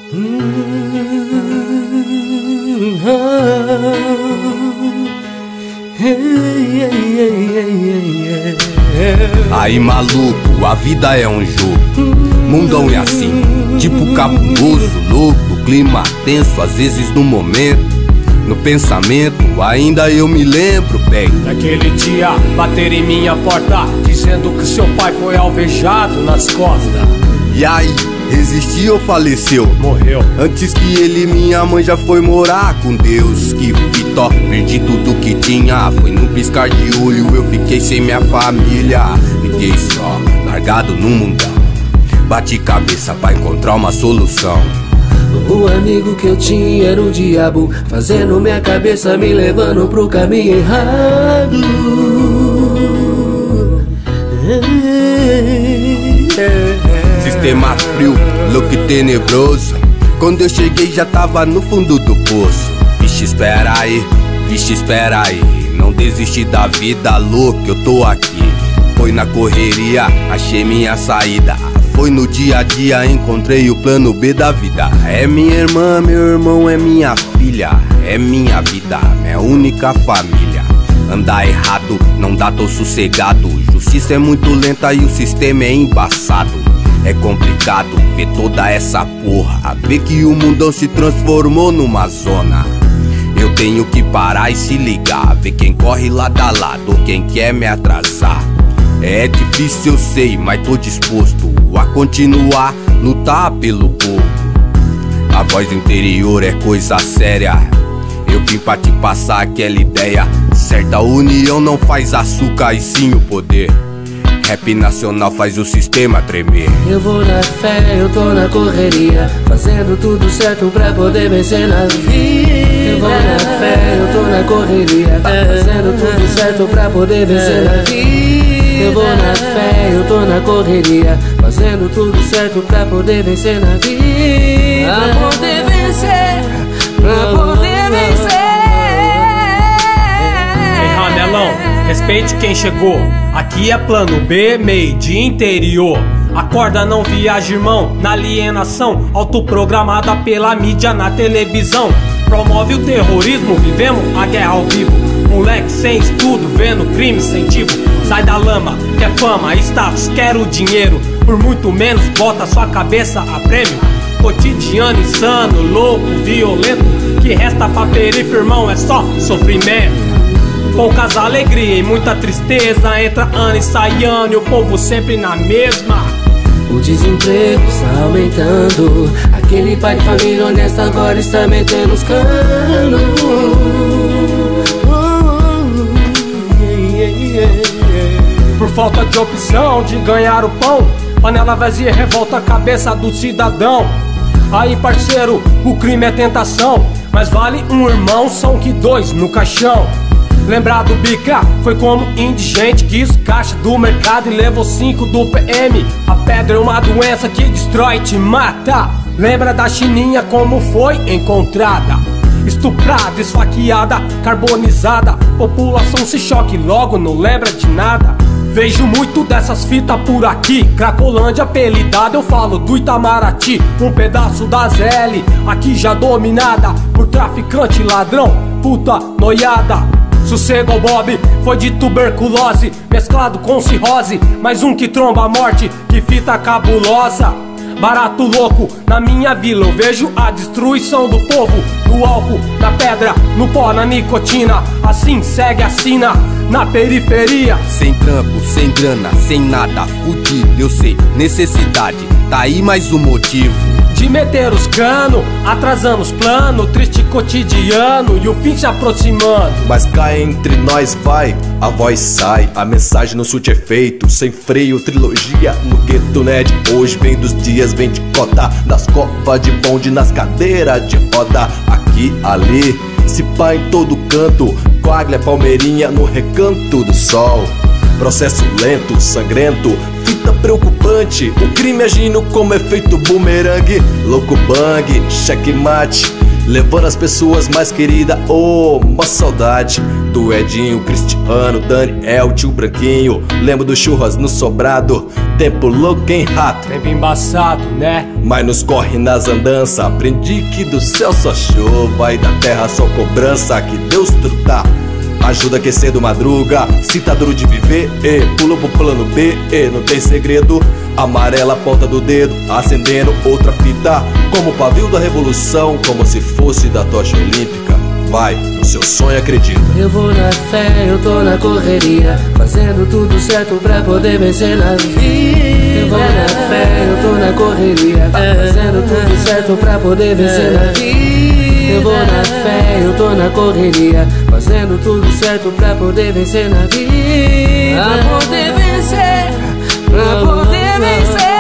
Aí maluco, a vida é um jogo, mundão é assim, tipo cabuloso, louco, clima tenso, às vezes no momento, no pensamento, ainda eu me lembro bem daquele dia, bater em minha porta, dizendo que seu pai foi alvejado nas costas. E aí, resistiu ou faleceu? Morreu. Antes que ele, minha mãe já foi morar com Deus. Que fita, perdi tudo que tinha. Foi num piscar de olho, eu fiquei sem minha família. Fiquei só, largado no mundão. Bati cabeça pra encontrar uma solução. O amigo que eu tinha era o diabo, fazendo minha cabeça, me levando pro caminho errado. Sistema frio, louco e tenebroso. Quando eu cheguei já tava no fundo do poço. Vixe, espera aí, não desisti da vida, louco, eu tô aqui. Foi na correria, achei minha saída. Foi no dia a dia, encontrei o plano B da vida. É minha irmã, meu irmão, é minha filha. É minha vida, minha única família. Andar errado, não dá, tô sossegado. Justiça é muito lenta e o sistema é embaçado. É complicado ver toda essa porra, ver que o mundão se transformou numa zona. Eu tenho que parar e se ligar, ver quem corre lado a lado, quem quer me atrasar. É difícil eu sei, mas tô disposto a continuar, lutar pelo povo. A voz do interior é coisa séria, eu vim pra te passar aquela ideia. Certa união não faz açúcar e sim o poder. Rap nacional faz o sistema tremer. Eu vou na fé, eu tô na correria, fazendo tudo certo pra poder vencer na vida. Eu vou na fé, eu tô na correria, fazendo tudo certo pra poder vencer na vida. Eu vou na fé, eu tô na correria, fazendo tudo certo pra poder vencer na vida. Pra poder vencer, pra poder vencer. Ei, Ramelão, respeite quem chegou. Aqui é plano B, meio de interior. Acorda, não viaja, irmão, na alienação autoprogramada pela mídia na televisão. Promove o terrorismo, vivemos a guerra ao vivo. Moleque sem estudo, vendo crime incentivo. Sai da lama, quer fama, status, quer o dinheiro. Por muito menos, bota sua cabeça a prêmio. Cotidiano insano, louco, violento. Que resta pra periferia, irmão, é só sofrimento. Poucas alegrias e muita tristeza. Entra ano e sai ano e o povo sempre na mesma. O desemprego está aumentando. Aquele pai de família honesto agora está metendo os canos. Por falta de opção de ganhar o pão, panela vazia revolta a cabeça do cidadão. Aí parceiro, o crime é tentação, mas vale um irmão, são que dois no caixão. Lembrar do Bica foi como indigente, quis caixa do mercado e levou 5 do PM. A pedra é uma doença que destrói e te mata. Lembra da Chininha como foi encontrada, estuprada, esfaqueada, carbonizada. População se choque logo não lembra de nada. Vejo muito dessas fitas por aqui. Cracolândia apelidada, eu falo do Itamaraty. Um pedaço da ZL, aqui já dominada por traficante, ladrão, puta, noiada. Sossego ao Bob, foi de tuberculose mesclado com cirrose. Mais um que tromba a morte, que fita cabulosa. Barato louco, na minha vila eu vejo a destruição do povo. No álcool, na pedra, no pó, na nicotina. Assim segue a sina, na periferia. Sem trampo, sem grana, sem nada, fudido, eu sei, necessidade, tá aí mais um motivo de meter os canos, atrasando os planos. Triste cotidiano e o fim se aproximando. Mas cá entre nós vai, a voz sai, a mensagem no surte efeito. Sem freio, trilogia no gueto, né? De hoje vem dos dias, vem de cota. Das copas de bonde, nas cadeiras de roda. Aqui, ali, se pá em todo canto. Coaglia, palmeirinha no recanto do sol. Processo lento, sangrento, fita preocupante. O crime agindo como efeito bumerangue. Louco bang, checkmate, levando as pessoas mais queridas. Oh, uma saudade do Edinho, Cristiano, Daniel, tio Branquinho. Lembro do churras no sobrado, tempo louco, hein, rato? Tempo embaçado, né? Mas nos corre nas andanças. Aprendi que do céu só chuva e da terra só cobrança. Que Deus trutar ajuda a aquecer do madruga. Se tá duro de viver, pula pro plano B, não tem segredo. Amarela ponta do dedo, acendendo outra fita. Como o pavio da revolução, como se fosse da tocha olímpica. Vai, no seu sonho acredita. Eu vou na fé, eu tô na correria, fazendo tudo certo pra poder vencer na vida. Eu vou na fé, eu tô na correria, fazendo tudo certo pra poder vencer na vida. Eu vou na fé, eu tô na correria, fazendo tudo certo pra poder vencer na vida. Pra poder vencer, pra poder vencer.